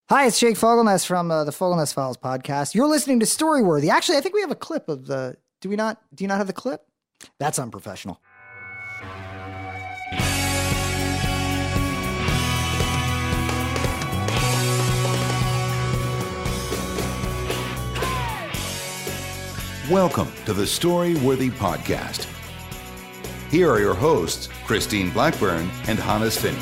Hi, it's Jake Fogelnest from the Fogelnest Files podcast. You're listening to Storyworthy. Actually, I think we have a clip of the... Do we not? Do you not have the clip? That's unprofessional. Welcome to the Storyworthy podcast. Here are your hosts, Christine Blackburn and Hannes Finney.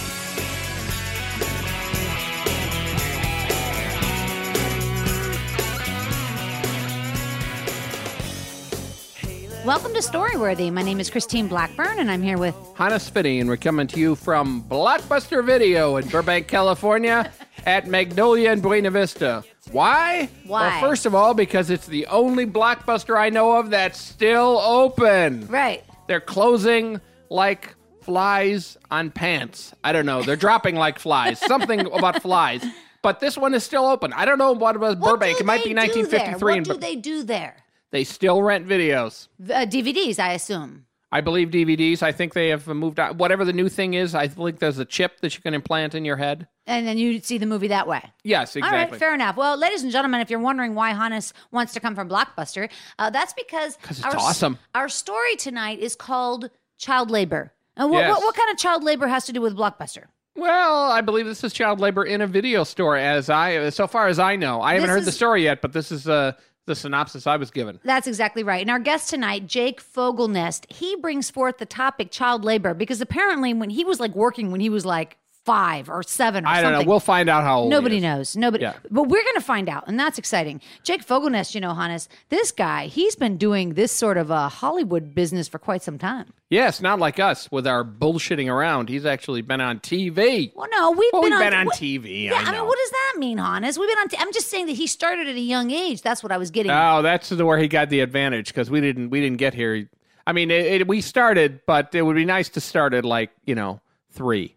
Welcome to Storyworthy. My name is Christine Blackburn, and I'm here with Hannes Finney, and we're coming to you from Blockbuster Video in Burbank, California, at Magnolia and Buena Vista. Why? Why? Well, first of all, because it's the only Blockbuster I know of that's still open. Right. They're closing like flies on pants. I don't know. They're dropping like flies. Something about flies. But this one is still open. I don't know what about Burbank. It might be 1953. What do they do there? They still rent videos. DVDs, I assume. I believe DVDs. I think they have moved on. Whatever the new thing is, I think there's a chip that you can implant in your head. And then you see the movie that way. Yes, exactly. All right, fair enough. Well, ladies and gentlemen, if you're wondering why Hannes wants to come from Blockbuster, that's because it's awesome. Our story tonight is called Child Labor. And Yes. what kind of child labor has to do with Blockbuster? Well, I believe this is child labor in a video store, so far as I know. I haven't heard the story yet, but this is the synopsis I was given. That's exactly right. And our guest tonight, Jake Fogelnest, he brings forth the topic child labor because apparently when he was working when he was 5 or 7 or I something. don't know. We'll find out how old Nobody he is. knows. Nobody. Yeah. But we're going to find out, and that's exciting. Jake Fogelnest, Hannes, this guy, he's been doing this sort of a Hollywood business for quite some time. Yes, not like us with our bullshitting around. He's actually been on TV. Well, no, we've been on TV. Yeah, I know. what does that mean, Hannes? We've been on. I'm just saying that he started at a young age. That's what I was getting. Oh, that's where he got the advantage because we didn't get here. I mean, we started, but it would be nice to start at 3.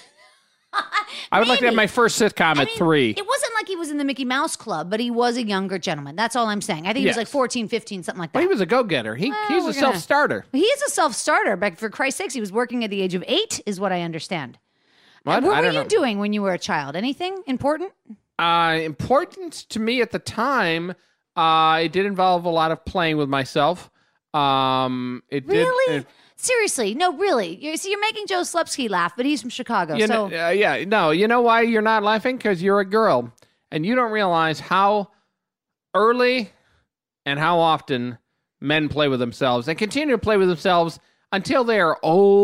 I would like to have my first sitcom at 3. It wasn't like he was in the Mickey Mouse Club, but he was a younger gentleman. That's all I'm saying. I think he was 14, 15, something like that. Well, he was a go-getter. He's a self-starter. He is a self-starter, but for Christ's sakes, he was working at the age of 8, is what I understand. What? What were you doing when you were a child? Anything important? Important to me at the time, it did involve a lot of playing with myself. Really? Seriously, no, really. You're making Joe Slepsky laugh, but he's from Chicago. You know why you're not laughing? Because you're a girl, and you don't realize how early and how often men play with themselves and continue to play with themselves until they are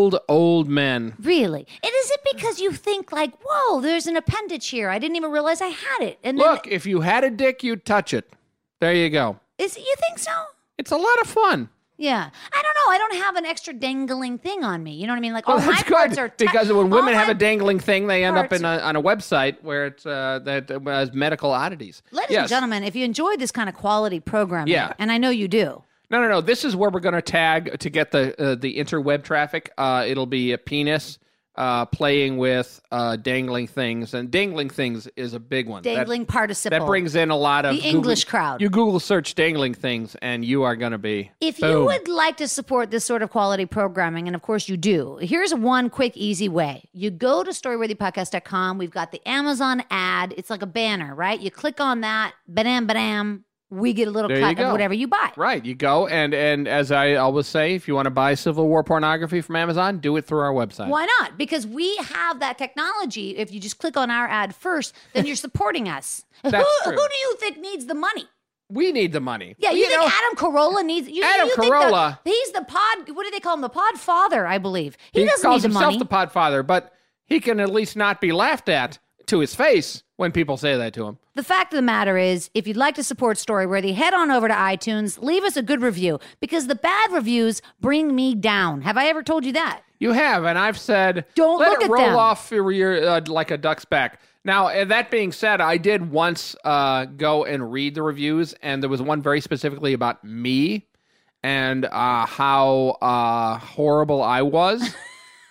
old men. Really? And is it because you think whoa, there's an appendage here. I didn't even realize I had it. And Look, if you had a dick, you'd touch it. There you go. you think so? It's a lot of fun. Yeah. I don't know. I don't have an extra dangling thing on me. You know what I mean? All my That's parts good are because when women all have my a dangling thing, they end up parts on a website where it's that has medical oddities. Ladies and gentlemen, if you enjoy this kind of quality programming, and I know you do. No. This is where we're going to tag to get the interweb traffic. It'll be a penis playing with dangling things, and dangling things is a big one. Dangling participle. That brings in a lot of the English crowd. You Google search dangling things, and you are going to be. If boom. you would like to support this sort of quality programming, and of course you do, here's one quick, easy way. You go to storyworthypodcast.com. We've got the Amazon ad. It's like a banner, right? You click on that. Badam. We get a little cut of whatever you buy. Right. You go, and as I always say, if you want to buy Civil War pornography from Amazon, do it through our website. Why not? Because we have that technology. If you just click on our ad first, then you're supporting us. That's who true. do you think needs the money? We need the money. Yeah, you think Adam Carolla needs... Adam Carolla... He's the pod... What do they call him? The pod father, I believe. He doesn't calls need the himself money. the podfather, but he can at least not be laughed at to his face when people say that to him. The fact of the matter is, if you'd like to support Storyworthy, head on over to iTunes, leave us a good review, because the bad reviews bring me down. Have I ever told you that? You have, and I've said, Don't let look it at roll them. off your, like a duck's back. Now, that being said, I did once go and read the reviews, and there was one very specifically about me and how horrible I was.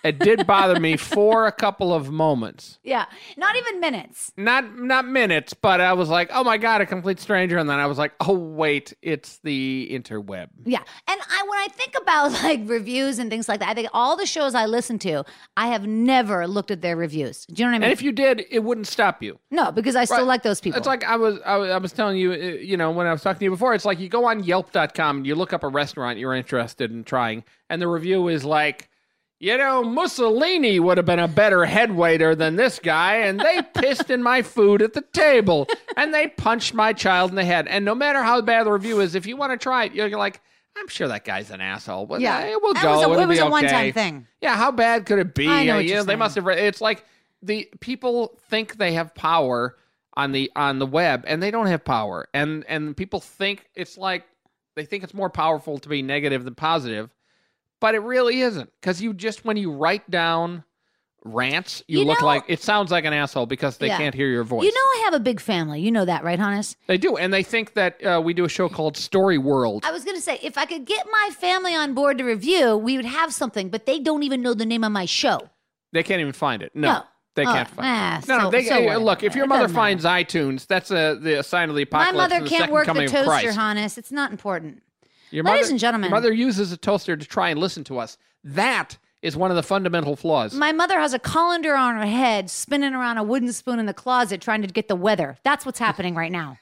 It did bother me for a couple of moments. Yeah, not even minutes. Not minutes, but I was like, oh my God, a complete stranger. And then I was like, oh, wait, it's the interweb. Yeah. And when I think about like reviews and things like that, I think all the shows I listen to, I have never looked at their reviews. Do you know what I mean? And if you did, it wouldn't stop you. No, because I still like those people. It's like I was telling you, when I was talking to you before, it's like you go on Yelp.com and you look up a restaurant you're interested in trying, and the review is like, Mussolini would have been a better head waiter than this guy, and they pissed in my food at the table, and they punched my child in the head. And no matter how bad the review is, if you want to try it, you're like, I'm sure that guy's an asshole. But yeah, we'll go. It was a okay. one-time thing. Yeah, how bad could it be? I know what you're they saying. must have. It's like the people think they have power on the web, and they don't have power. And people think it's like they think it's more powerful to be negative than positive. But it really isn't, because when you write down rants, you look like, it sounds like an asshole because they can't hear your voice. You know I have a big family. You know that, right, Hannes? They do, and they think that we do a show called Story World. I was going to say, if I could get my family on board to review, we would have something, but they don't even know the name of my show. They can't even find it. No. They can't find it. Look, if your mother finds iTunes, that's the sign of the apocalypse. My mother and the can't second work coming the of toaster, Christ. Hannes. It's not important. Ladies and gentlemen. Your mother uses a toaster to try and listen to us. That is one of the fundamental flaws. My mother has a colander on her head, spinning around a wooden spoon in the closet, trying to get the weather. That's what's happening right now.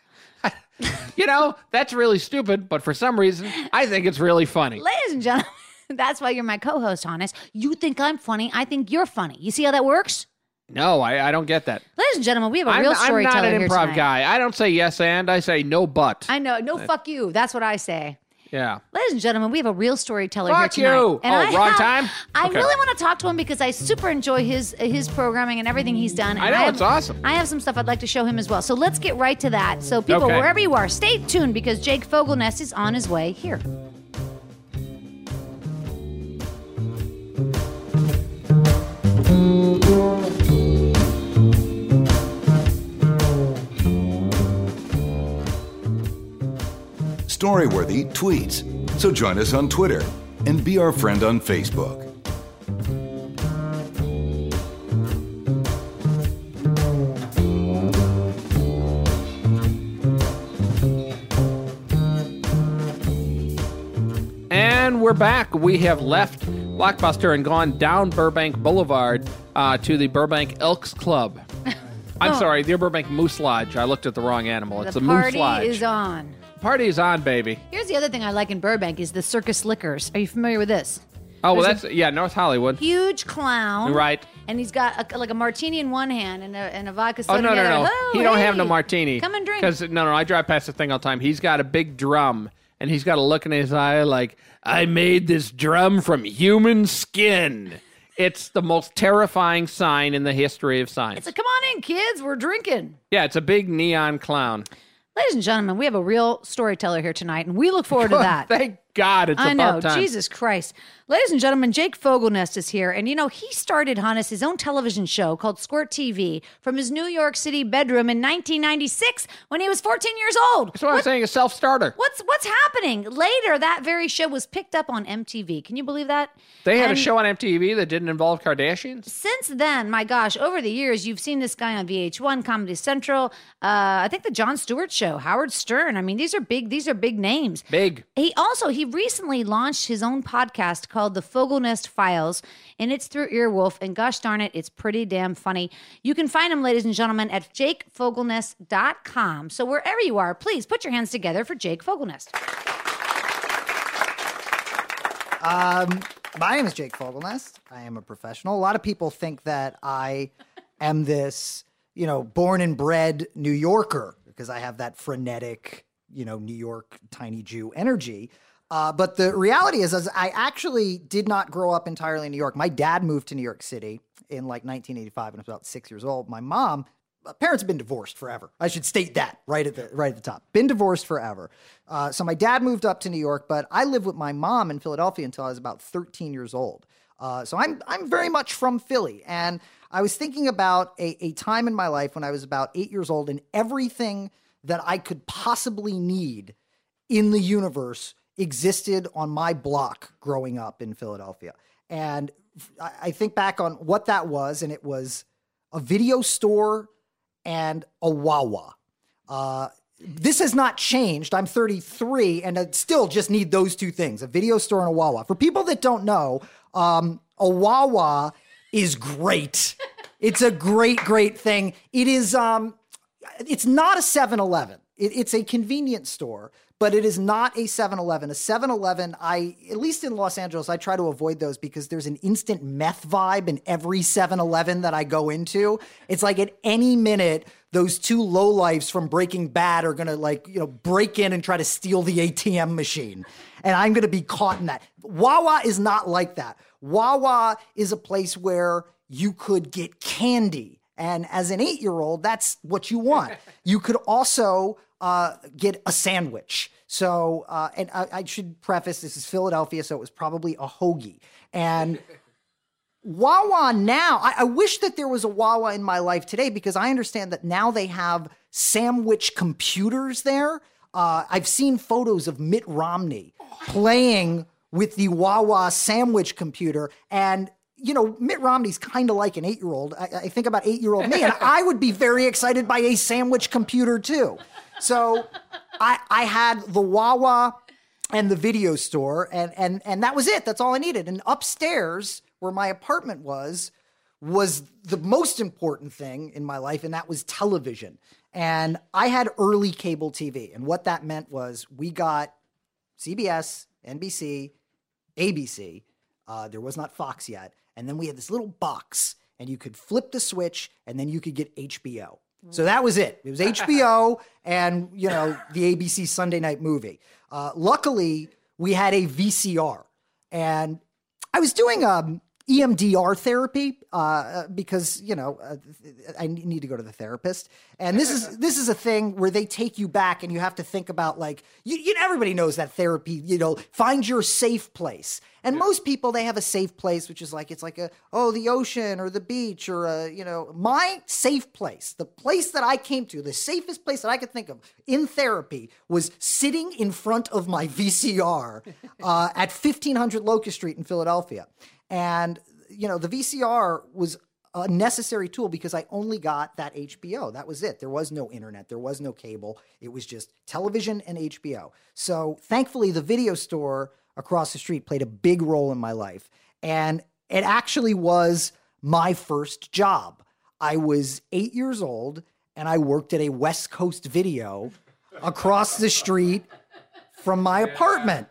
That's really stupid, but for some reason, I think it's really funny. Ladies and gentlemen, that's why you're my co-host, Hannes. You think I'm funny. I think you're funny. You see how that works? No, I don't get that. Ladies and gentlemen, we have a real storyteller here I'm not an improv tonight. guy. I don't say yes and, I say no but. I know. No, fuck you. That's what I say. Yeah. Ladies and gentlemen, we have a real storyteller Fuck here tonight. you. Wrong time? I Okay. really want to talk to him because I super enjoy his programming and everything he's done. And I know, it's awesome. I have some stuff I'd like to show him as well. So let's get right to that. So people, Okay. wherever you are, stay tuned because Jake Fogelnest is on his way here. Storyworthy tweets. So join us on Twitter and be our friend on Facebook. And we're back. We have left Blockbuster and gone down Burbank Boulevard to the Burbank Elks Club. I'm sorry, the Burbank Moose Lodge. I looked at the wrong animal. It's The a Moose party Lodge. is on. Party is on, baby. Here's the other thing I like in Burbank is the Circus Liquors. Are you familiar with this? Oh, well, There's that's North Hollywood. Huge clown. Right. And he's got a martini in one hand and a vodka Oh, soda no, in the no, other. no. Oh, He don't have hey, no martini. Come and drink. Because, no, I drive past the thing all the time. He's got a big drum, and he's got a look in his eye like, I made this drum from human skin. It's the most terrifying sign in the history of science. It's like, come on in, kids. We're drinking. Yeah, it's a big neon clown. Ladies and gentlemen, we have a real storyteller here tonight, and we look forward to that. Thank God it's I know, about time. Jesus Christ. Ladies and gentlemen, Jake Fogelnest is here. And, he started, Hannes, his own television show called Squirt TV from his New York City bedroom in 1996 when he was 14 years old. That's what I'm saying, a self-starter. What's happening? Later, that very show was picked up on MTV. Can you believe that? They had a And show on MTV that didn't involve Kardashians? Since then, my gosh, over the years, you've seen this guy on VH1, Comedy Central. I think the Jon Stewart Show, Howard Stern. I mean, these are big names. Big. He recently launched his own podcast called The Fogelnest Files, and it's through Earwolf, and gosh darn it, it's pretty damn funny. You can find him, ladies and gentlemen, at jakefogelnest.com. So wherever you are, please put your hands together for Jake Fogelnest. My name is Jake Fogelnest. I am a professional. A lot of people think that I am this, born and bred New Yorker because I have that frenetic, New York tiny Jew energy. But the reality is I actually did not grow up entirely in New York. My dad moved to New York City in 1985 when I was about 6 years old. My parents have been divorced forever. I should state that right at the top. Been divorced forever. So my dad moved up to New York, but I lived with my mom in Philadelphia until I was about 13 years old. So I'm very much from Philly. And I was thinking about a time in my life when I was about 8 years old and everything that I could possibly need in the universe existed on my block growing up in Philadelphia. And I think back on what that was, and it was a video store and a Wawa. This has not changed. I'm 33 and I still just need those two things, a video store and a Wawa. For people that don't know, a Wawa is great. It's a great, great thing. It is, it's not a 7-Eleven. It's a convenience store, but it is not a 7-Eleven. A 7-Eleven, at least in Los Angeles, I try to avoid those because there's an instant meth vibe in every 7-Eleven that I go into. It's like at any minute, those two lowlifes from Breaking Bad are going to break in and try to steal the ATM machine. And I'm going to be caught in that. Wawa is not like that. Wawa is a place where you could get candy. And as an 8-year-old, that's what you want. You could also get a sandwich. So, and I should preface, this is Philadelphia, so it was probably a hoagie. And Wawa now, I wish that there was a Wawa in my life today because I understand that now they have sandwich computers there. I've seen photos of Mitt Romney playing with the Wawa sandwich computer. And, Mitt Romney's kind of like an 8-year-old. I think about 8-year-old me, and I would be very excited by a sandwich computer too. So I had the Wawa and the video store, and that was it. That's all I needed. And upstairs, where my apartment was the most important thing in my life, and that was television. And I had early cable TV. And what that meant was we got CBS, NBC, ABC. There was not Fox yet. And then we had this little box, and you could flip the switch, and then you could get HBO. So that was it. It was HBO and, the ABC Sunday Night Movie. Luckily, we had a VCR. And I was doing EMDR therapy because, I need to go to the therapist. And this is a thing where they take you back and you have to think about everybody knows that therapy, find your safe place. And most people, they have a safe place, which is the ocean or the beach or, my safe place, the place that I came to, the safest place that I could think of in therapy was sitting in front of my VCR at 1500 Locust Street in Philadelphia. And, the VCR was a necessary tool because I only got that HBO. That was it. There was no internet. There was no cable. It was just television and HBO. So thankfully, the video store across the street played a big role in my life. And it actually was my first job. I was 8 years old and I worked at a West Coast Video across the street from my apartment.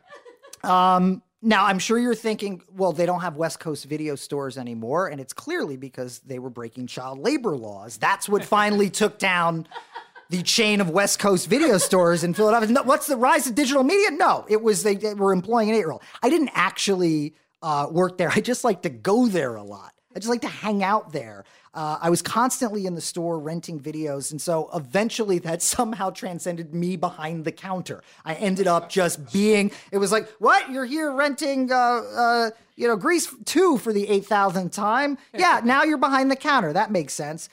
Now, I'm sure you're thinking, well, they don't have West Coast Video stores anymore, and it's clearly because they were breaking child labor laws. That's what finally took down the chain of West Coast Video stores in Philadelphia. No, what's the rise of digital media? No, it was they were employing an 8-year-old. I didn't actually work there. I just like to go there a lot. I just like to hang out there. I was constantly in the store renting videos. And so eventually that somehow transcended me behind the counter. I ended up just being, it was like, what? You're here renting, Grease 2 for the 8,000th time? Yeah, now you're behind the counter. That makes sense.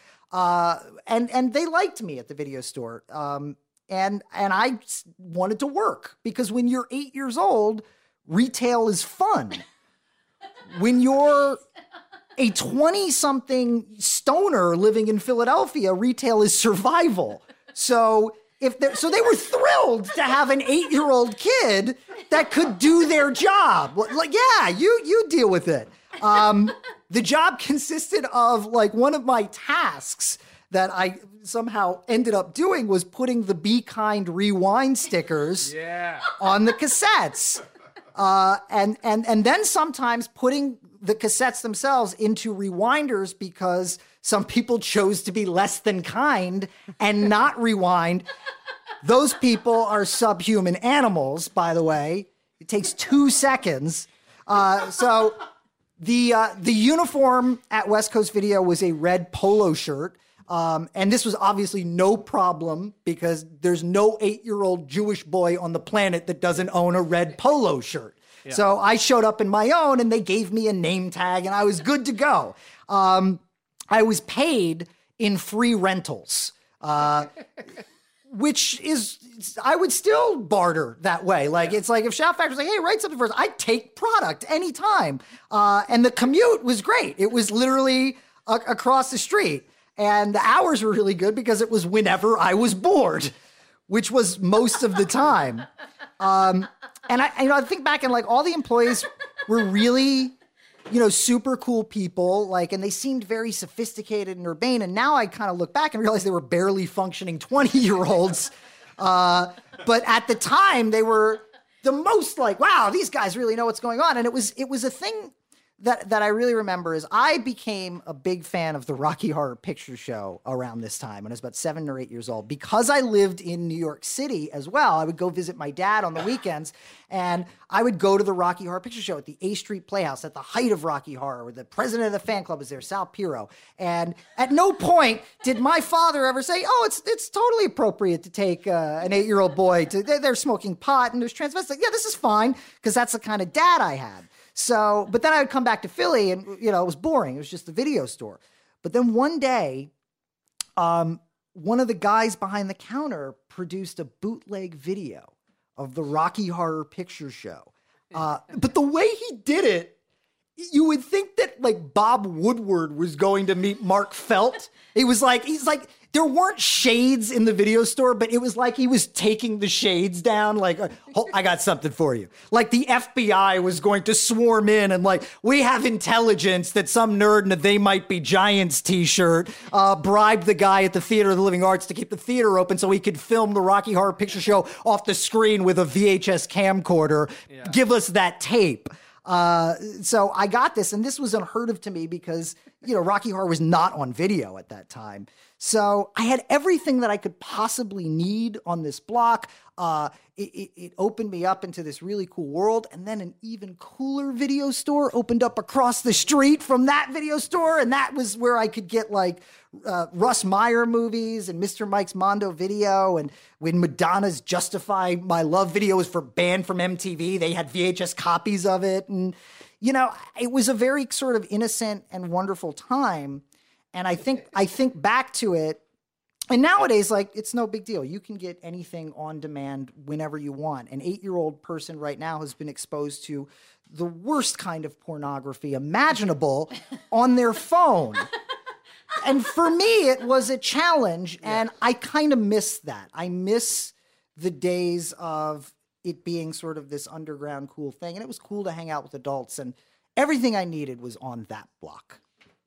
And they liked me at the video store. And I wanted to work because when you're 8 years old, retail is fun. When you're a 20-something stoner living in Philadelphia, retail is survival. So they were thrilled to have an 8-year-old kid that could do their job. Like, yeah, you deal with it. The job consisted of one of my tasks that I somehow ended up doing was putting the Be Kind rewind stickers on the cassettes. And then sometimes putting the cassettes themselves into rewinders because some people chose to be less than kind and not rewind. Those people are subhuman animals, by the way. It takes 2 seconds. So the uniform at West Coast Video was a red polo shirt. And this was obviously no problem because there's no 8-year-old Jewish boy on the planet that doesn't own a red polo shirt. Yeah. So I showed up in my own and they gave me a name tag and I was good to go. I was paid in free rentals. which is, I would still barter that way. Like, it's like if Shout Factory was like, hey, write something for us, I'd take product anytime. And the commute was great. It was literally across the street. And the hours were really good because it was whenever I was bored, which was most of the time. And I think back and like all the employees were really, super cool people, like, and they seemed very sophisticated and urbane. And now I kind of look back and realize they were barely functioning 20-year-olds. But at the time they were the most like, wow, these guys really know what's going on. And it was a thing that I really remember is I became a big fan of the Rocky Horror Picture Show around this time when I was about 7 or 8 years old. Because I lived in New York City as well, I would go visit my dad on the weekends, and I would go to the Rocky Horror Picture Show at the A Street Playhouse at the height of Rocky Horror, where the president of the fan club was there, Sal Piro. And at no point did my father ever say, oh, it's totally appropriate to take an 8-year-old boy to, they're smoking pot and there's transvestites. Yeah, this is fine, because that's the kind of dad I had. So, but then I would come back to Philly and, it was boring. It was just the video store. But then one day, one of the guys behind the counter produced a bootleg video of the Rocky Horror Picture Show. But the way he did it, you would think that like Bob Woodward was going to meet Mark Felt. He's like, there weren't shades in the video store, but it was like he was taking the shades down. Like, I got something for you. Like the FBI was going to swarm in and like, we have intelligence that some nerd in a They Might Be Giants t-shirt bribed the guy at the Theater of the Living Arts to keep the theater open so he could film the Rocky Horror Picture Show off the screen with a VHS camcorder. Yeah. Give us that tape. So I got this, and this was unheard of to me because, Rocky Horror was not on video at that time. So I had everything that I could possibly need on this block. It opened me up into this really cool world. And then an even cooler video store opened up across the street from that video store. And that was where I could get like Russ Meyer movies and Mr. Mike's Mondo Video. And when Madonna's Justify My Love video was banned from MTV, they had VHS copies of it. And, it was a very sort of innocent and wonderful time. And I think back to it, and nowadays, like, it's no big deal. You can get anything on demand whenever you want. An 8-year-old person right now has been exposed to the worst kind of pornography imaginable on their phone. And for me, it was a challenge, and I kind of miss that. I miss the days of it being sort of this underground cool thing, and it was cool to hang out with adults, and everything I needed was on that block.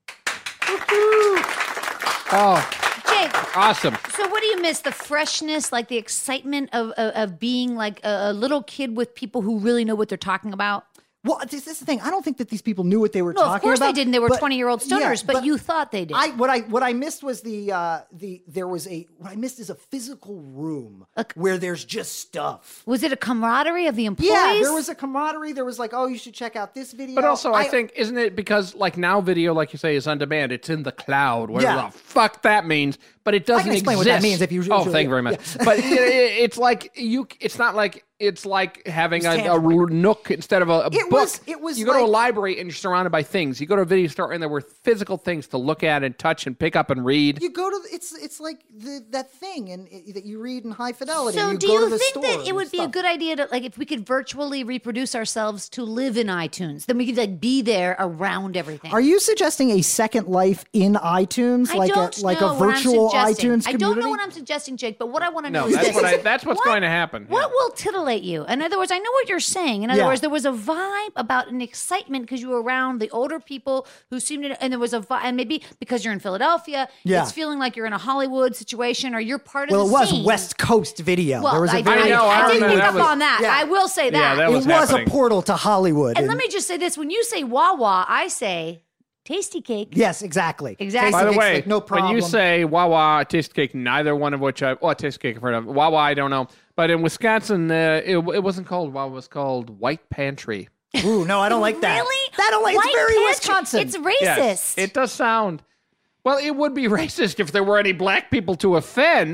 Oh, Jake, awesome. So what do you miss? The freshness, like the excitement of being like a little kid with people who really know what they're talking about? Well, this is the thing. I don't think that these people knew what they were talking about. Of course they didn't. They were 20-year-old stoners, but you thought they did. What I missed was what I missed is a physical room where there's just stuff. Was it a camaraderie of the employees? Yeah, there was a camaraderie. There was like, oh, you should check out this video. But also, I think, isn't it because like now video, like you say, is on demand. It's in the cloud. Whatever the fuck that means. But it doesn't I can explain exist. what that means if you. Oh, thank you very much. Yeah. But it's like it's not like it's like having a nook instead of a book. It was. You go to a library and you're surrounded by things. You go to a video store and there were physical things to look at and touch and pick up and read. You go to it's like that thing that you read in high fidelity. So do go you to the think that store it would be a good idea to like if we could virtually reproduce ourselves to live in iTunes, then we could like be there around everything. Are you suggesting a second life in iTunes, I like don't like know a virtual iTunes community? I don't know what I'm suggesting, Jake, but what I want to know is that's what's going to happen. What will titillate you? In other words, I know what you're saying. In other words, there was a vibe about an excitement because you were around the older people who seemed to, and there was a vibe, and maybe because you're in Philadelphia, it's feeling like you're in a Hollywood situation or you're part of the scene. Well, it was West Coast video. Well, there was I did pick up on that. I will say that. Yeah, that was happening. A portal to Hollywood. And let me just say this. When you say Wawa, I say Tasty Cake. Yes, exactly. By the way, like, no problem. when you say Wawa, Tasty Cake, neither one of which Tasty Cake I've heard of. Wawa, I don't know. But in Wisconsin, it wasn't called Wawa. It was called White Pantry. Ooh, no, I don't like that. Really? I don't like. It's very Pantry. Wisconsin. It's racist. Yes, it does sound. Well, it would be racist if there were any black people to offend.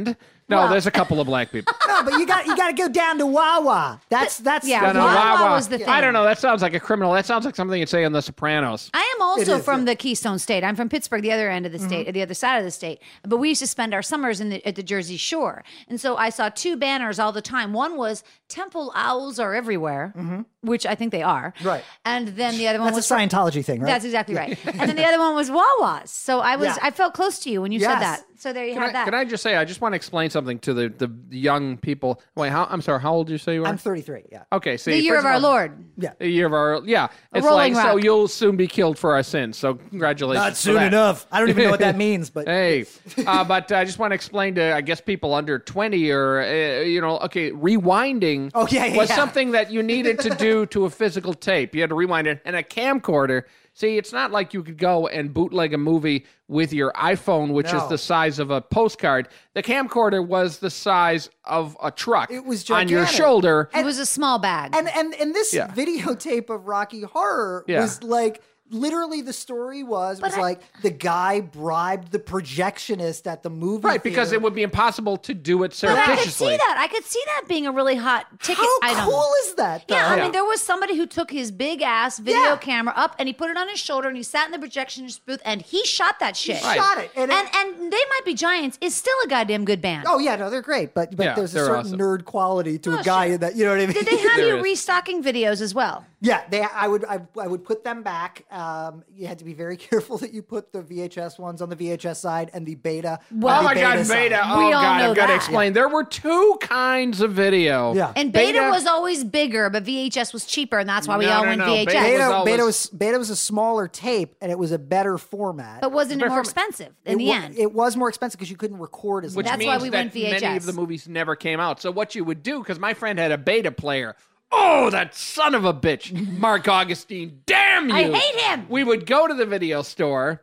No, there's a couple of black people. No, but you got to go down to Wawa. That's Yeah, No, no, Wawa was the thing. I don't know. That sounds like a criminal. That sounds like something you'd say on The Sopranos. I am also is, from yeah. the Keystone State. I'm from Pittsburgh, the other end of the state, the other side of the state. But we used to spend our summers at the Jersey Shore. And so I saw two banners all the time. One was Temple Owls are everywhere, which I think they are. Right. And then the other one That's was a Scientology thing, right? That's exactly right. And then the other one was Wawa's. So I felt close to you when you said Yes. that. So there you have that. Can I just say, I just want to explain something to the young people. Wait, I'm sorry, how old did you say you were? I'm 33. Yeah. Okay, see. The year first of our all, Lord. Yeah. The year of our, yeah. It's rolling like, so rock. you'll soon be killed for our sins. So congratulations. Not for soon that. enough. I don't even know what that means, but Hey, but I just want to explain to, I guess, people under 20 or, okay, rewinding Oh, yeah, was yeah. something that you needed to do to a physical tape. You had to rewind it. And a camcorder, see, it's not like you could go and bootleg a movie with your iPhone, which is No. the size of a postcard. The camcorder was the size of a truck It was on your gigantic. shoulder. It was a small bag. and this Yeah. videotape of Rocky Horror Yeah. was like literally the story was like the guy bribed the projectionist at the movie Right, because theater. it would be impossible to do it But I could surreptitiously. see that. I could see that being a really hot ticket How item. cool is that? Though? Yeah, I Yeah. mean, there was somebody who took his big ass video Yeah. camera up and he put it on his shoulder and he sat in the projectionist booth and he shot that shit. Right. Shot it, And They Might Be Giants is still a goddamn good band. Oh yeah, no, they're great, but Yeah, there's a they're certain awesome. nerd quality to Oh, a guy sure. that you know what I mean. Did they have There you is. restocking videos as well? Yeah, I would put them back. You had to be very careful that you put the VHS ones on the VHS side and the beta. Well, on Oh the my God, side. beta. We Oh all God, know I've got to that. explain. There were two kinds of video. Yeah. And beta was always bigger, but VHS was cheaper, and that's why we No, all no, went no, VHS. beta was Beta was a smaller tape and it was a better format. But wasn't it more expensive in the end? It was more expensive because you couldn't record as Which much. That's why means we that went VHS. many of the movies never came out. So what you would do, because my friend had a beta player. Oh, that son of a bitch, Mark Augustine! Damn you! I hate him! We would go to the video store,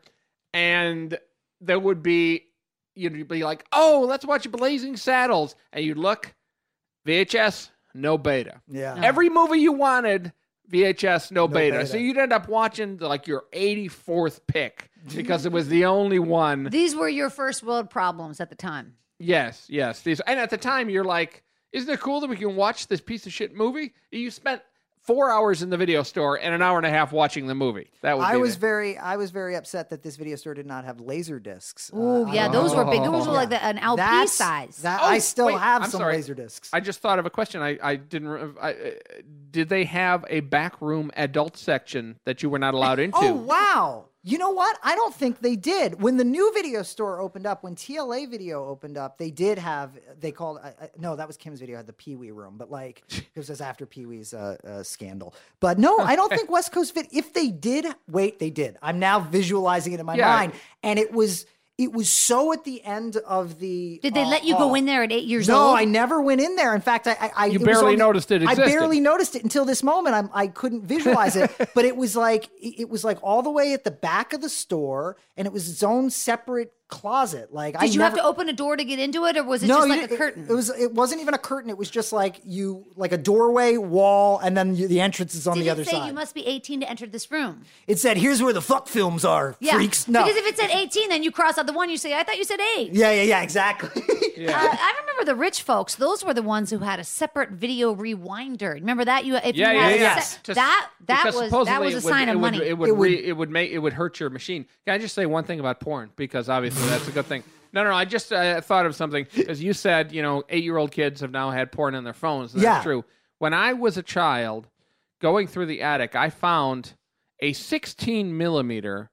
and there would be you'd be like, "Oh, let's watch Blazing Saddles," and you'd look, VHS, no beta. Yeah. Every movie you wanted, VHS, no beta. beta. So you'd end up watching like your 84th pick because it was the only one. These were your first world problems at the time. Yes. These, and at the time, you're like, isn't it cool that we can watch this piece of shit movie? You spent 4 hours in the video store and an hour and a half watching the movie. That would I be was the- very upset that this video store did not have laser discs. Oh, yeah, those were big. Those were like an LP That's- size. That Oh, I still wait, have I'm some sorry. laser discs. I just thought of a question. I didn't. Did they have a backroom adult section that you were not allowed into? Oh wow! You know what? I don't think they did. When the new video store opened up, when TLA Video opened up, they did have. They called. No, that was Kim's Video. Had the Pee Wee room, but like it was just after Pee Wee's scandal. But no, I don't think West Coast Vid. If they did, wait, they did. I'm now visualizing it in my Yeah. mind, and it was so at the end of the. Did they let you go in there at 8 years No, old? I never went in there. In fact, I You it was barely only- noticed it existed. I barely noticed it until this moment. I couldn't visualize it, but it was like all the way at the back of the store, and it was its own separate closet. Like Did you have to open a door to get into it, or was it No, just you like a didn't- curtain? It wasn't even a curtain. It was just like a doorway, wall, and then the entrance is on Did the it other say side. you must be 18 to enter this room? It said, "Here's where the fuck films are, Yeah, freaks." No, because if it said 18, then you cross out the one. You say, "I thought you said 8." yeah, exactly. I remember the rich folks; those were the ones who had a separate video rewinder. Remember that? If Yeah, you had yeah. a that Because was supposedly a it sign of money. It would hurt your machine. Can I just say one thing about porn? Because obviously that's a good thing. No. I just thought of something. As you said, 8-year-old kids have now had porn on their phones. And that's Yeah. true. When I was a child, going through the attic, I found a 16 millimeter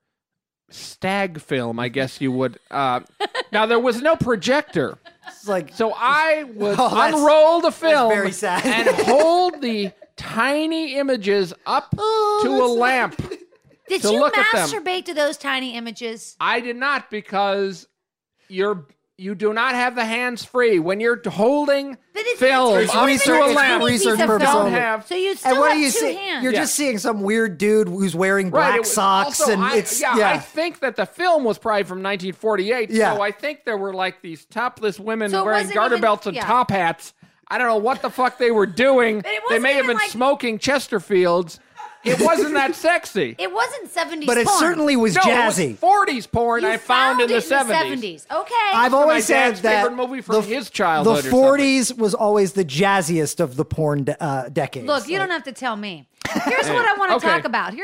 stag film. I guess you would. Now there was no projector. It's like So I would Oh, that's- unroll the film very sad. and hold the tiny images up to a lamp. Did to you look at them. masturbate to those tiny images? I did not because you do not have the hands free when you're holding film it's up research- to a it's lamp. for research Piece of purposes film. only. Have- So you still and what have do you two see? hands. You're Yeah. just seeing some weird dude who's wearing black it was- socks, also, and I think that the film was probably from 1948. Yeah. So I think there were like these topless women So it wearing wasn't garter even- belts and yeah. top hats. I don't know what the fuck they were doing. it They wasn't may have even been like- smoking Chesterfields. It wasn't that sexy. It wasn't 70s But it porn. certainly was No, jazzy. it was 40s porn You I found in the it 70s. Okay. I've My always said dad's that favorite movie from his childhood the or something. 40s was always the jazziest of the porn decades. Look, you don't have to tell me. Here's what I want to Okay. talk about.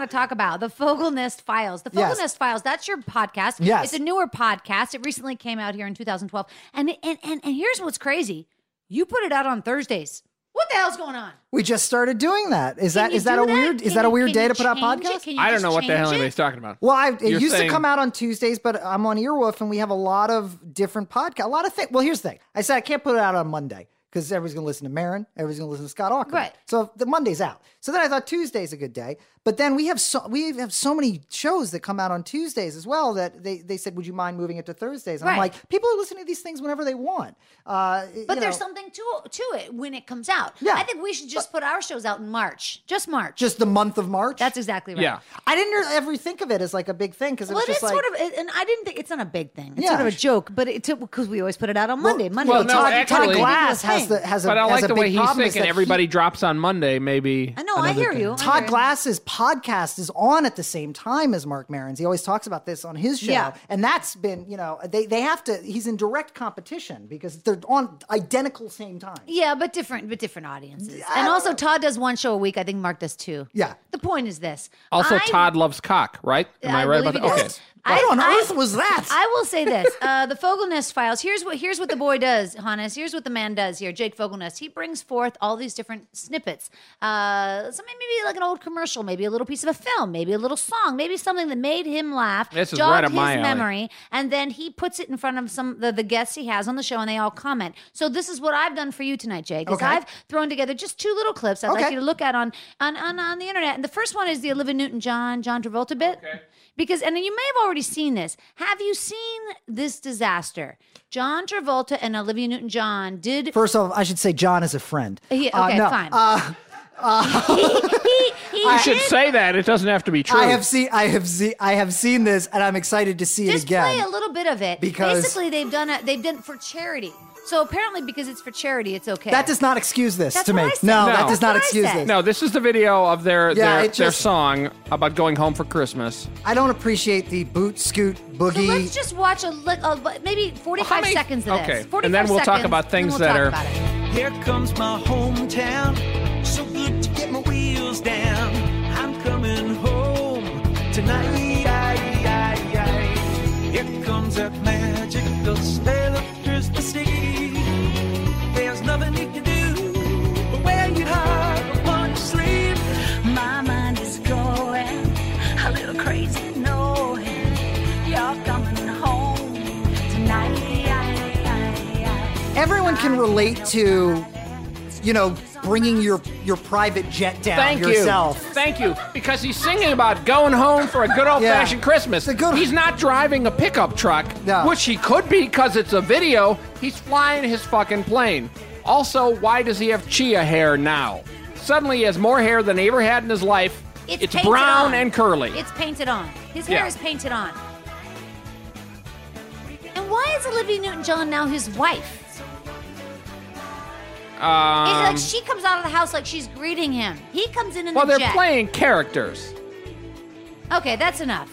The Fogelnest Files. The Yes. Fogelnest Files, that's your podcast. Yes. It's a newer podcast. It recently came out here in 2012. And here's what's crazy. You put it out on Thursdays. What the hell's going on? We just started doing that. Is Can that you is that do a weird Can is that a you- weird can day you to put out change it? podcasts? Can you I don't just know what the hell change it? anybody's talking about. Well, it You're used saying- to come out on Tuesdays, but I'm on Earwolf, and we have a lot of different podcasts. A lot of things. Well, here's the thing. I said I can't put it out on Monday because everybody's going to listen to Marin. Everybody's going to listen to Scott Aukerman. Right. So the Monday's out. So then I thought Tuesday's a good day. But then we have so many shows that come out on Tuesdays as well that they said, would you mind moving it to Thursdays? And I'm Right. like, people are listening to these things whenever they want. But there's something to it when it comes out. Yeah. I think we should just put our shows out in March. Just March. just the month of March. That's exactly right. Yeah. I didn't ever think of it as like a big thing because it Well, was it is just like. sort of, and I didn't think it's not a big thing. It's Yeah. sort of a joke, but because we always put it out on Monday. Monday. well, no, Todd actually- Glass has the. has a But I has like a the way big he's problem is thinking that everybody drops on Monday, maybe. I know. I hear you. I Todd hear you. Glass's podcast is on at the same time as Mark Maron's. He always talks about this on his show. Yeah. And that's been, they have to, he's in direct competition because they're on identical same time. Yeah, but different audiences. And also, Todd does one show a week. I think Mark does two. Yeah. The point is this. Also, I- Todd loves cock, right? Am I right believe about that? he Okay. does. What on earth was that? I will say this: the Fogelnest Files. Here's what the boy does, Hannes. Here's what the man does here, Jake Fogelnest. He brings forth all these different snippets. Something maybe like an old commercial, maybe a little piece of a film, maybe a little song, maybe something that made him laugh, This is jogged right up his my alley. memory, and then he puts it in front of some the guests he has on the show, and they all comment. So this is what I've done for you tonight, Jake. Is Okay. I've thrown together just two little clips I'd like Okay. you to look at on the internet. And the first one is the Olivia Newton-John, John Travolta bit. Okay. Because, and you may have already seen this. Have you seen this disaster? John Travolta and Olivia Newton-John did. First off, I should say John is a friend. Okay, no. fine. He You should did- say that. It doesn't have to be true. I have seen this, and I'm excited to see it just again. play a little bit of it. Because- Basically, they've done it for charity. So apparently, because it's for charity, it's okay. That does not excuse this That's to what me. I said. No, No. that That's does not what I excuse said. this. No, this is the video of their it their just- song about going home for Christmas. I don't appreciate the boot scoot So boogie. let's just watch maybe 45 many- seconds of this. okay. 45 And then we'll talk seconds, about and things then we'll that talk are- about it. Here comes my hometown. So good to get my wheels down. I'm coming home tonight. Here comes that magical spell of Christmas Eve. There's nothing you can do but wear your heart upon your sleeve. My mind is going a little crazy knowing you're coming home tonight. Everyone can relate to, bringing your private jet down Thank yourself. you. Thank you. Because he's singing about going home for a good old-fashioned Christmas. It's a good- He's not driving a pickup truck, No. which he could be because it's a video. He's flying his fucking plane. Also, why does he have chia hair now? Suddenly he has more hair than he ever had in his life. It's painted brown on. and curly. It's painted on. His hair Yeah. is painted on. And why is Olivia Newton-John now his wife? It's like she comes out of the house like she's greeting him. He comes in well, the they're jet. playing characters. Okay, that's enough.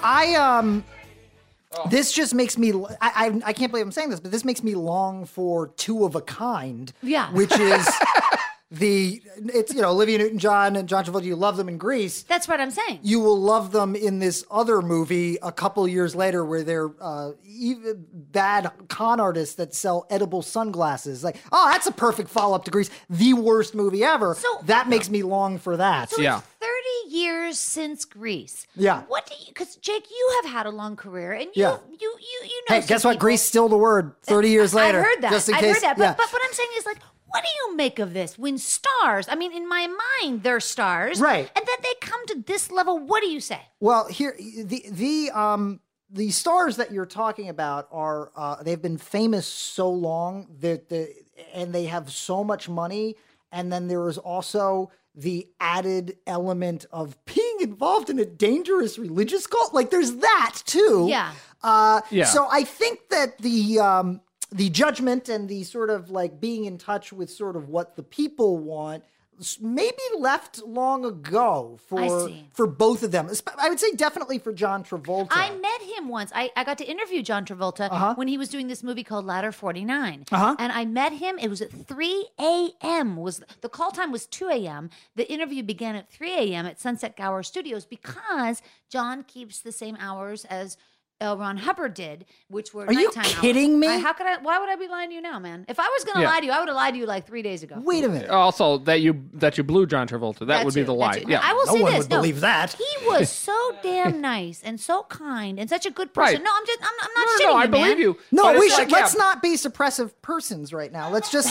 This just makes me. I can't believe I'm saying this, but this makes me long for Two of a Kind. Yeah. Which is it's Olivia Newton-John and John Travolta. You love them in Grease. That's what I'm saying. You will love them in this other movie a couple years later where they're even bad con artists that sell edible sunglasses. Like, oh, that's a perfect follow-up to Grease. The worst movie ever. So- that makes me long for that. So Yeah. it's 30 years since Grease. Yeah. What do you? Because Jake, you have had a long career, and you Yeah. you know. Hey, some guess what? people- Grease still the word 30 years later. I heard that. Just in I case. heard that. Yeah. But what I'm saying is, like, what do you make of this when stars? I mean, in my mind, they're stars, Right. And then they come to this level. What do you say? Well, here the stars that you're talking about are they've been famous so long that and they have so much money, and then there is also the added element of being involved in a dangerous religious cult. Like there's that too. Yeah. Yeah. So I think that the judgment and the sort of like being in touch with sort of what the people want maybe left long ago I see. for both of them. I would say definitely for John Travolta. I met him once. I got to interview John Travolta when he was doing this movie called Ladder 49. And I met him. It was at 3 a.m. The call time was 2 a.m. The interview began at 3 a.m. at Sunset Gower Studios because John keeps the same hours as L. Ron Hubbard did, which were Are you nighttime hours. kidding me? Why would I be lying to you now, man? If I was going to lie to you, I would have lied to you like 3 days ago. Wait a minute. Also, that you blew John Travolta. That would be the lie. Yeah. I will No say one this. would believe that. He was so damn nice and so kind and such a good person. Right. No, I'm not shitting No, you, I believe man. you. No, But we it's should. like, yeah, Let's not be suppressive persons right now. Let's just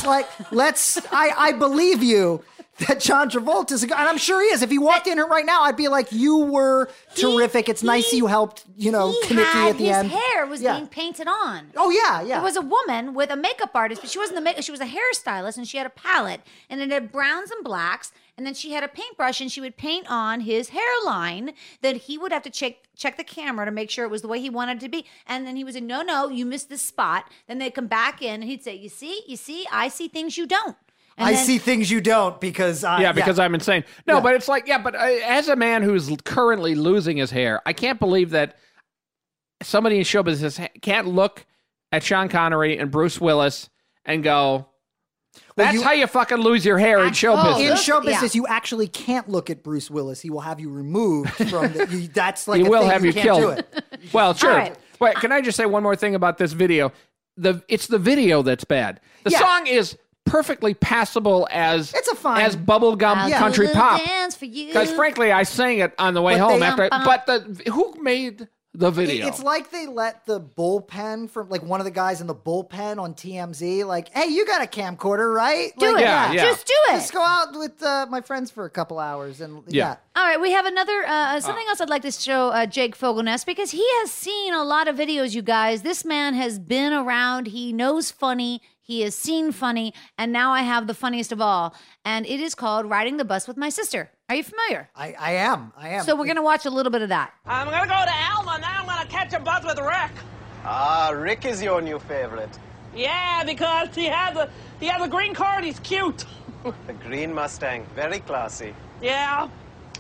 I believe you that John Travolta's a guy, and I'm sure he is. If he walked in here right now, I'd be like, you were terrific. It's nice you helped, Kinnicky at the end. His hair was Yeah. being painted on. Oh, yeah. There was a woman with a makeup artist, but she wasn't she was a hairstylist, and she had a palette, and it had browns and blacks, and then she had a paintbrush, and she would paint on his hairline. That he would have to check the camera to make sure it was the way he wanted it to be, and then he would say, no, you missed this spot. Then they'd come back in, and he'd say, you see, I see things you don't. And I then- see things you don't because because I'm insane. No, Yeah. but it's like, but as a man who's currently losing his hair, I can't believe that somebody in show business can't look at Sean Connery and Bruce Willis and go, that's how you fucking lose your hair in show business. in show Yeah. business, you actually can't look at Bruce Willis. He will have you removed from the. That's like He a will thing. have you can't killed. do it. Well, sure. All right. Wait, can I just say one more thing about this video? It's the video that's bad. The Yeah. song is perfectly passable as It's a fine- as bubblegum I'll do a country little pop. dance for you. Because frankly, I sang it on the way But home they- after. But who made the video? It's like they let the bullpen from like one of the guys in the bullpen on TMZ, like, hey, you got a camcorder, right? Do Like, it. Yeah, yeah. Just do it. Just go out with my friends for a couple hours and Yeah. All right, we have another something else I'd like to show Jake Fogelnest because he has seen a lot of videos, you guys. This man has been around. He knows funny. He has seen funny. And now I have the funniest of all. And it is called Riding the Bus with My Sister. Are you familiar? I am. So we're going to watch a little bit of that. I'm gonna go to Alma, now I'm gonna catch a bus with Rick. Ah, Rick is your new favorite. Yeah, because he has a green car and he's cute. The green Mustang, very classy. Yeah.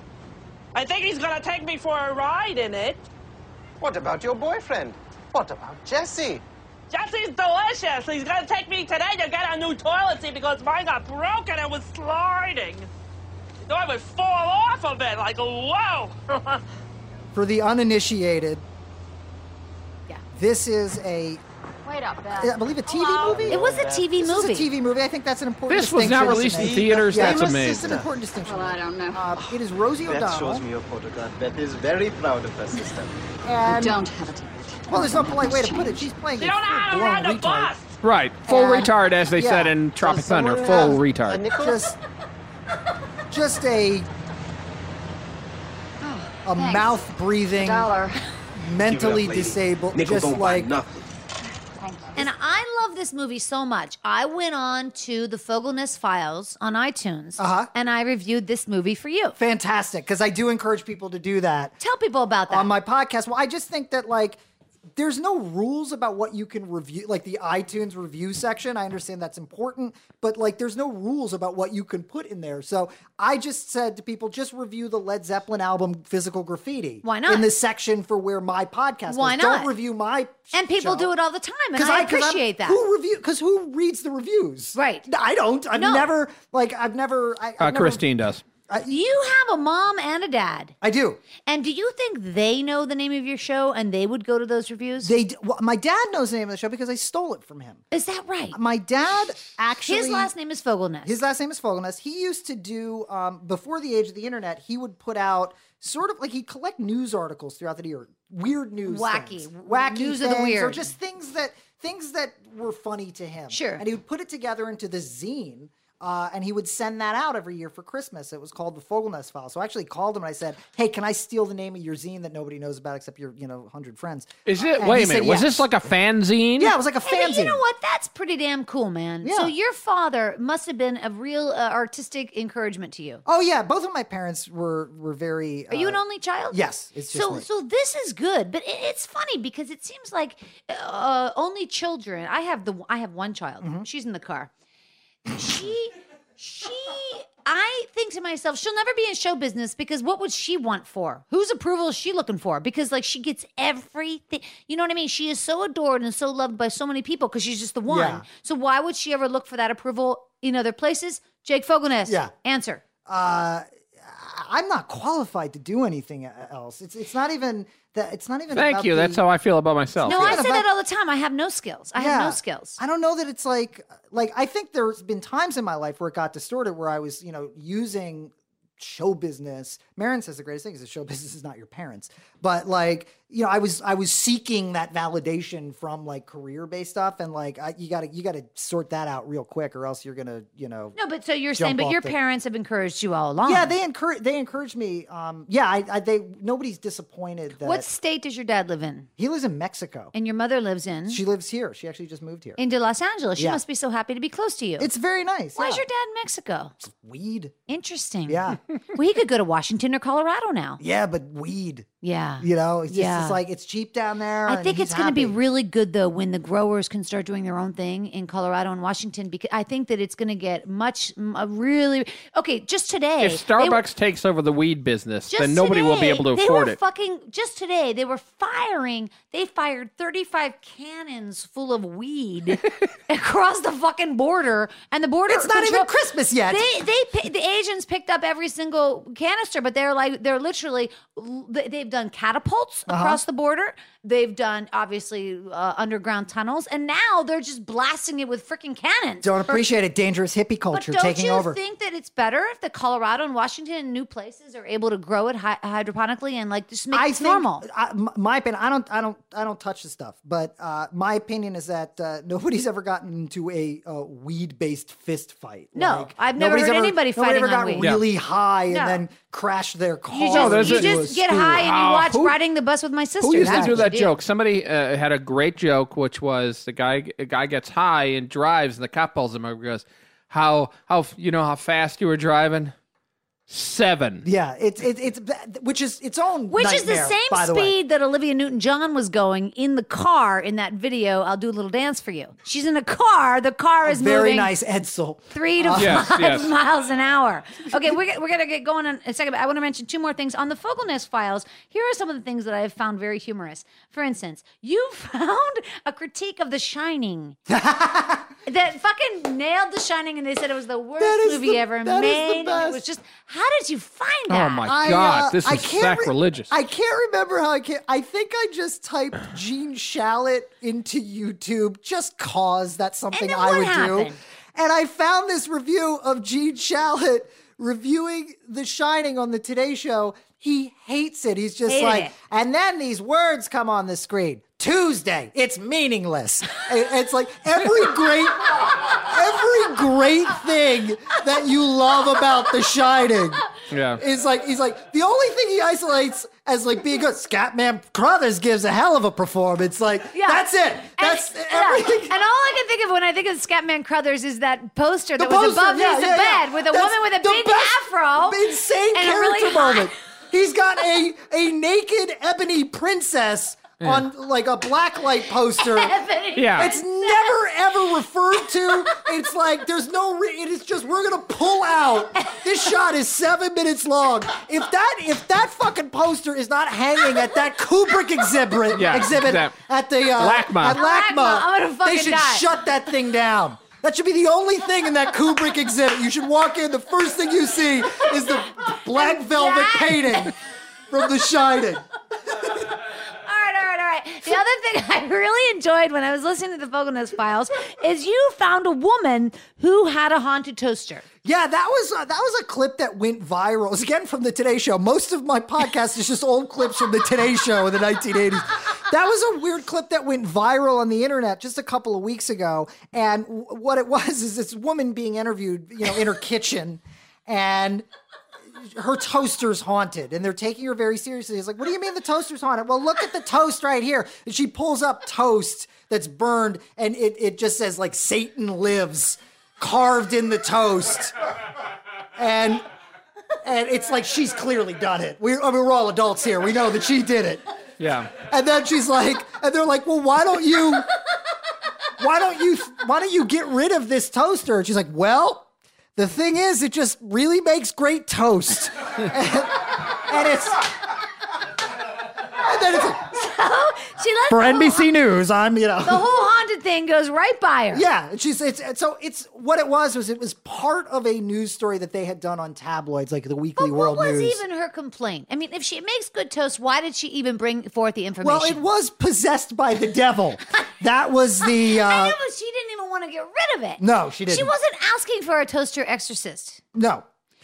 I think he's gonna take me for a ride in it. What about your boyfriend? What about Jesse? Jesse's delicious. He's gonna take me today to get a new toilet seat because mine got broken and was sliding. So I would fall off of it, like, whoa. For the uninitiated, Yeah. this is I believe a TV movie. It was a TV This movie. is a TV movie. I think that's an important This was distinction. not released in theaters. Yeah, That's it's amazing. an important distinction. Well, I don't know. It is Rosie Beth shows O'Donnell. me your photograph. Beth is very proud of her sister. And, Don't have it. well, there's no polite way to put it. She's playing You a don't know how to full-blown ride a retard. bus. Right. Full And- retard, as they yeah. said in Tropic So someone Thunder. have Full A retard. nickel? Just a Thanks. mouth-breathing, $1. mentally disabled, just like And I love this movie so much. I went on to the Fogelnest Files on iTunes and I reviewed this movie for you. fantastic. Because I do encourage people to do that Tell people about that. on my podcast. Well, I just think that like there's no rules about what you can review, like the iTunes review section. I understand that's important, but like there's no rules about what you can put in there. So I just said to people, just review the Led Zeppelin album Physical Graffiti. Why not? In the section for where my podcast Why goes. not? Don't review my and people show. do it all the time, and I appreciate that. Because who reads the reviews? Right. I don't. I've No. never, like, I've never. Christine does. You have a mom and a dad. I do. And do you think they know the name of your show and they would go to those reviews? Well, my dad knows the name of the show because I stole it from him. Is that right? My dad actually. His last name is Fogelnest. His last name is Fogelnest. He used to do, before the age of the internet, he would put out sort of like he'd collect news articles throughout the year, weird news, Wacky. things. Wacky News of the things, or weird. just things that were funny to him. Sure. And he would put it together into the zine. And he would send that out every year for Christmas. It was called the Fogelnest File. So I actually called him and I said, "Hey, can I steal the name of your zine that nobody knows about except your, 100 friends?" Is it? And Wait he a minute. said Was yes. this like a fanzine? Yeah, it was like a Hey, but fanzine. you know what? That's pretty damn cool, man. Yeah. So your father must have been a real artistic encouragement to you. Oh yeah, both of my parents were very. Are you an only child? Yes, it's just so. me. So this is good, but it's funny because it seems like only children. I have one child. Mm-hmm. She's in the car. She. I think to myself, she'll never be in show business because what would she want for? Whose approval is she looking for? Because like she gets everything. You know what I mean? She is so adored and so loved by so many people because she's just the one. Yeah. So why would she ever look for that approval in other places? Jake Fogelnest. Yeah. Answer. I'm not qualified to do anything else. It's not even that. It's not even. Thank about you. That's how I feel about myself. No, I Yeah, say but- that all the time. I have no skills. I have no skills. I don't know that it's like I think there's been times in my life where it got distorted where I was, using show business. Marin says the greatest thing is that show business is not your parents. But like, I was seeking that validation from like career-based stuff, and like you gotta sort that out real quick, or else you're gonna, No, but so you're jump saying, but off your the- parents have encouraged you all along. Yeah, they encouraged me. Nobody's disappointed that What state does your dad live in? he lives in Mexico. And your mother lives in? She lives here. She actually just moved here. Into Los Angeles. She Yeah. must be so happy to be close to you. It's very nice. Why is yeah. your dad in Mexico? Weed? Interesting. Yeah. Well, he could go to Washington or Colorado now. Yeah, but weed. Yeah. It's just Yeah. it's like it's cheap down there. I and think he's it's going to be happy. really good though when the growers can start doing their own thing in Colorado and Washington, because I think that it's going to get okay. Just today, If Starbucks takes over the weed business, then nobody will be able to they afford were it. Just today, they fired 35 cannons full of weed across the fucking border, and the border. It's not even Christmas yet. The agents picked up every single canister, but they're literally, they've done catapults across the border. They've done obviously underground tunnels, and now they're just blasting it with freaking cannons. Don't appreciate it. Dangerous hippie culture But don't taking you over. think that it's better if the Colorado and Washington and new places are able to grow it hydroponically and like just make it normal? My opinion, I don't touch the stuff, but my opinion is that nobody's ever gotten into a weed-based fist fight. No, Like, I've never nobody's heard anybody nobody fighting ever got on weed. really high No. and then crashed their car. You there's just, a- you just get high and you watch Riding the Bus with My Sister. Who used to That's do what that you joke? Somebody had a great joke, which was a guy gets high and drives, and the cop pulls him over and goes, how fast you were driving? 7. Yeah, it's which is its own Which is the nightmare, same by the way. speed that Olivia Newton-John was going in the car in that video, I'll Do a Little Dance for You. She's in a car. The car is Very moving nice, Edsel. 3 to Yes, 5 yes. miles an hour. Okay, we're going to get going in a second, but I want to mention 2 more things. On the Fogelnest files, here are some of the things that I have found very humorous. For instance, you found a critique of The Shining that fucking nailed The Shining, and they said it was the worst That is movie the- ever that is the made. And it best. was just, how did you find that? Oh my God, this is can't sacrilegious. I can't remember how I think I just typed Gene Shalit into YouTube just cause that's something then I what would happened? do. And I found this review of Gene Shalit reviewing The Shining on the Today Show. He hates it. He's just Hated like, it. and then these words come on the screen. Tuesday, it's meaningless. It's like every great thing that you love about The Shining. Yeah. He's like the only thing he isolates as like being good. Scatman Crothers gives a hell of a performance. Like that's it. That's everything. And all I can think of when I think of Scatman Crothers is that poster that The was poster, above yeah, his yeah, yeah. bed with a That's woman with a the big best, afro. Insane and a character really hot- moment. He's got a naked ebony princess on like a blacklight poster. Yeah. It's never ever referred to. It's like there's no. It is just we're gonna pull out. This shot is 7 minutes long. If that fucking poster is not hanging at that Kubrick exhibit that- at the LACMA. at LACMA, I'm gonna fucking they should die. shut that thing down. That should be the only thing in that Kubrick exhibit. You should walk in. The first thing you see is the black velvet painting from The Shining. All right. The other thing I really enjoyed when I was listening to the Fogelnest Files is you found a woman who had a haunted toaster. Yeah, that was a clip that went viral. It's again from the Today Show. Most of my podcast is just old clips from the Today Show in the 1980s. That was a weird clip that went viral on the internet just a couple of weeks ago. And what it was is this woman being interviewed, in her kitchen, and her toaster's haunted, and they're taking her very seriously. It's like, what do you mean the toaster's haunted? Well, look at the toast right here. And she pulls up toast that's burned, and it just says like Satan lives carved in the toast. And it's like she's clearly done it. We're all adults here. We know that she did it. Yeah. And then she's like, and they're like, well, why don't you get rid of this toaster? And she's like, well, The thing is, it just really makes great toast. and it's... And then it's like, She lets for the whole NBC News, I'm, the whole haunted thing goes right by her. Yeah, it's what it was part of a news story that they had done on tabloids like the Weekly World What was News. even her complaint? I mean, if she makes good toast, why did she even bring forth the information? Well, it was possessed by the devil. That was the. I know, but she didn't even want to get rid of it. No, she didn't. She wasn't asking for a toaster exorcist. No.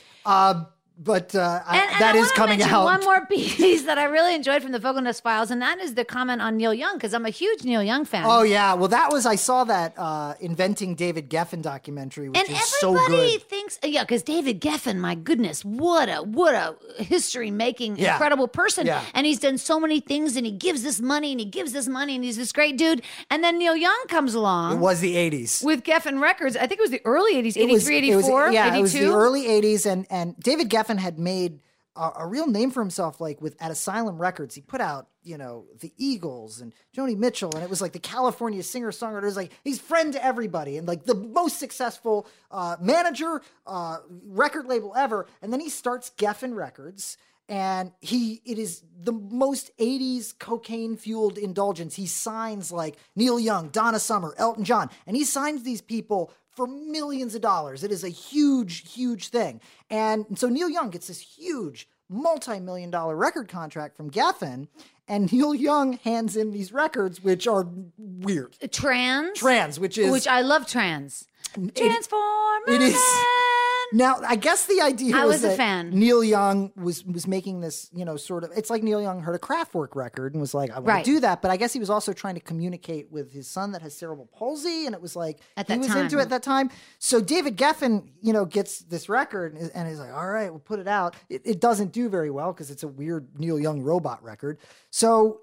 But that is coming out. One more piece that I really enjoyed from the Fogelnest Files, and that is the comment on Neil Young, because I'm a huge Neil Young fan. Oh yeah, well I saw that Inventing David Geffen documentary, which is so good. And everybody thinks, because David Geffen, my goodness, what a history-making, incredible person. Yeah. And he's done so many things, and he gives this money, and he gives this money, and he's this great dude. And then Neil Young comes along. It was the 80s. With Geffen Records. I think it was the early 80s, 83, 84, 82. It was the early 80s, and David Geffen had made a real name for himself, like at Asylum Records. He put out, the Eagles and Joni Mitchell, and it was like the California singer-songwriter. Like he's friend to everybody, and like the most successful manager, record label ever. And then he starts Geffen Records, and it is the most 80s cocaine-fueled indulgence. He signs like Neil Young, Donna Summer, Elton John, and he signs these people for millions of dollars. It is a huge, huge thing. And so Neil Young gets this huge multi-million-dollar record contract from Geffen, and Neil Young hands in these records, which are weird. Trans, which I love trans. Transformer. It is. Now, I guess the idea was a fan. Neil Young was making this, sort of, it's like Neil Young heard a Kraftwerk record and was like, I want to do that. But I guess he was also trying to communicate with his son that has cerebral palsy. And it was like, he was into it at that time. So David Geffen, gets this record and he's like, all right, we'll put it out. It doesn't do very well because it's a weird Neil Young robot record. So,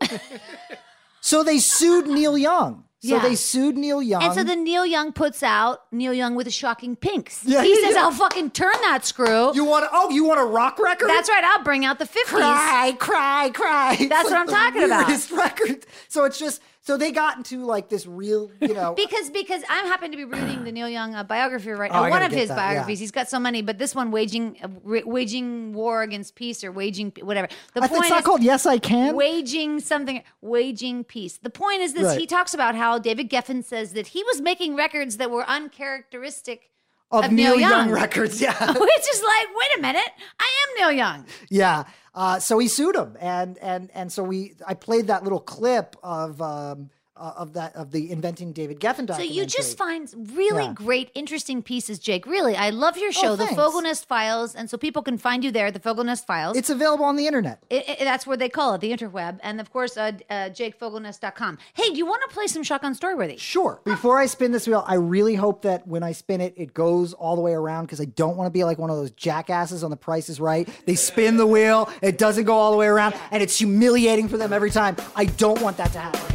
so they sued Neil Young. So they sued Neil Young. And so then Neil Young puts out Neil Young with the Shocking Pinks. Yeah, he says, I'll fucking turn that screw. You want a rock record? That's right. I'll bring out the 50s. Cry, cry, cry. That's what I'm talking about. Weirdest record. So it's just, so they got into like this real, Because I'm happen to be reading the Neil Young biography right now. One of his biographies. Yeah. He's got so many, but this one, Waging War Against Peace or Waging, whatever. It's not called Yes, I Can? Waging Peace. The point is this. Right. He talks about how David Geffen says that he was making records that were uncharacteristic of Neil Young records, yeah. Which is like, wait a minute, I am Neil Young. Yeah. So he sued him, and so I played that little clip of the Inventing David Geffen documentary. So you just find really great, interesting pieces, Jake. Really, I love your show, The Fogelnest Files, and so people can find you there, The Fogelnest Files. It's available on the internet. That's where they call it, the interweb, and of course, JakeFogelnest.com. Hey, do you want to play some Shotgun Storyworthy? Sure. Before I spin this wheel, I really hope that when I spin it, it goes all the way around because I don't want to be like one of those jackasses on The Price is Right. They spin the wheel, it doesn't go all the way around, and it's humiliating for them every time. I don't want that to happen.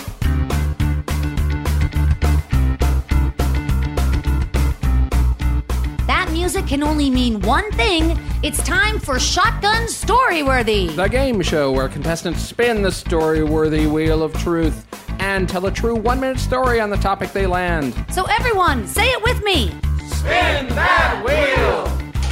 Music can only mean one thing. It's time for Shotgun Storyworthy. The game show where contestants spin the story-worthy wheel of truth and tell a true 1-minute story on the topic they land. So everyone, say it with me. Spin that wheel!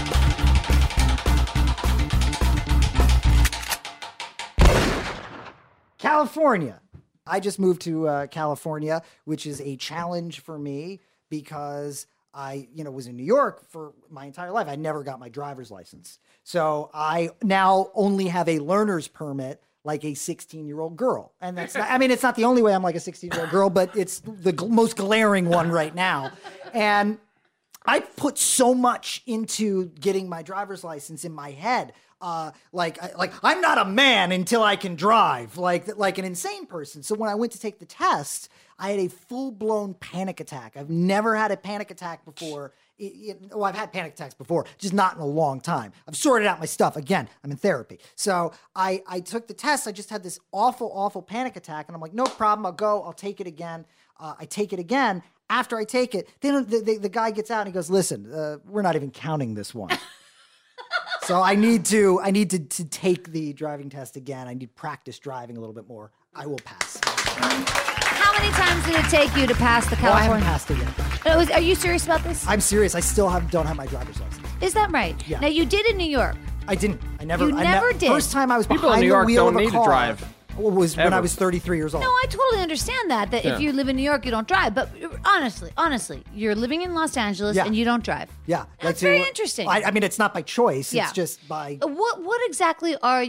California. I just moved to California, which is a challenge for me because I, was in New York for my entire life. I never got my driver's license. So I now only have a learner's permit like a 16-year-old girl. And that's not, it's not the only way I'm like a 16-year-old girl, but it's the most glaring one right now. And I put so much into getting my driver's license in my head. I'm not a man until I can drive, like an insane person. So when I went to take the test, I had a full-blown panic attack. I've never had a panic attack before. I've had panic attacks before, just not in a long time. I've sorted out my stuff. Again, I'm in therapy. So I took the test. I just had this awful, awful panic attack. And I'm like, no problem. I'll take it again. I take it again. After I take it, then the guy gets out and he goes, listen, we're not even counting this one. So I need to take the driving test again. I need practice driving a little bit more. I will pass. How many times did it take you to pass the Well, I haven't California? passed it yet. Are you serious about this? I'm serious. I still don't have my driver's license. Is that right? Yeah. Now, you did in New York. I didn't. I never. You I never did. First time I was People in behind New the York wheel don't of a need to car drive. was when Ever. I was 33 years old. No, I totally understand that Yeah. if you live in New York, you don't drive. But honestly, you're living in Los Angeles Yeah. and you don't drive. Yeah, That's very interesting. I mean, it's not by choice. Yeah. It's just by. What exactly are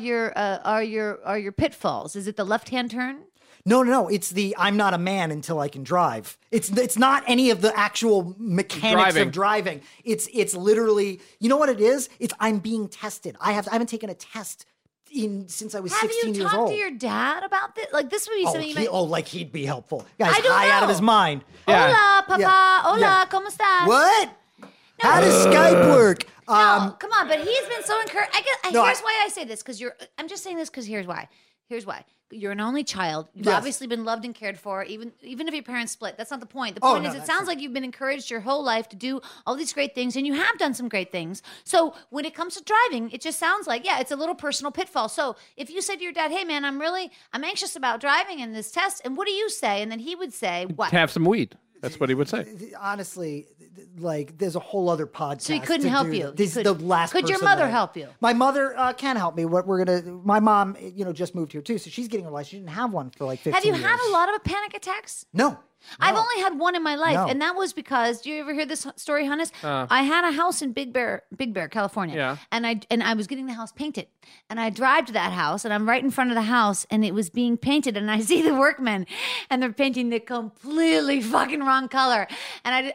your pitfalls? Is it the left-hand turn? No. It's the I'm not a man until I can drive. It's not any of the actual mechanics of driving. It's literally, you know what it is? It's I'm being tested. I haven't taken a test since I was 16 years old. Have you talked to your dad about this? Like this would be something you might. Like he'd be helpful. Guy's I don't high out of know. his mind. Hola, papa. Yeah. Hola, Yeah. ¿cómo estás? What? How does Skype work? No, come on, but he's been so encouraged. No, Here's why I say this, because I'm just saying this because here's why. Here's why. You're an only child. You've Yes. obviously been loved and cared for, even if your parents split. That's not the point. The Oh, point no, is, it that's sounds true. like you've been encouraged your whole life to do all these great things, and you have done some great things. So when it comes to driving, it just sounds like, yeah, it's a little personal pitfall. So if you said to your dad, "Hey, man, I'm anxious about driving in this test," and what do you say? And then he would say, "What?" Have some weed. That's what he would say. Honestly, like there's a whole other podcast. So he couldn't to help do you. that. This He is the couldn't. last. Could your person mother that- help you? My mother can help me. What we're gonna. My mom, just moved here too, so she's getting her license. She didn't have one for like 15 Have you years. had a lot of panic attacks? No. I've only had one in my life, No. and that was because. Do you ever hear this story, Hannes? I had a house in Big Bear, California. Yeah. And I was getting the house painted, and I drive to that house, and I'm right in front of the house, and it was being painted, and I see the workmen, and they're painting the completely fucking wrong color, and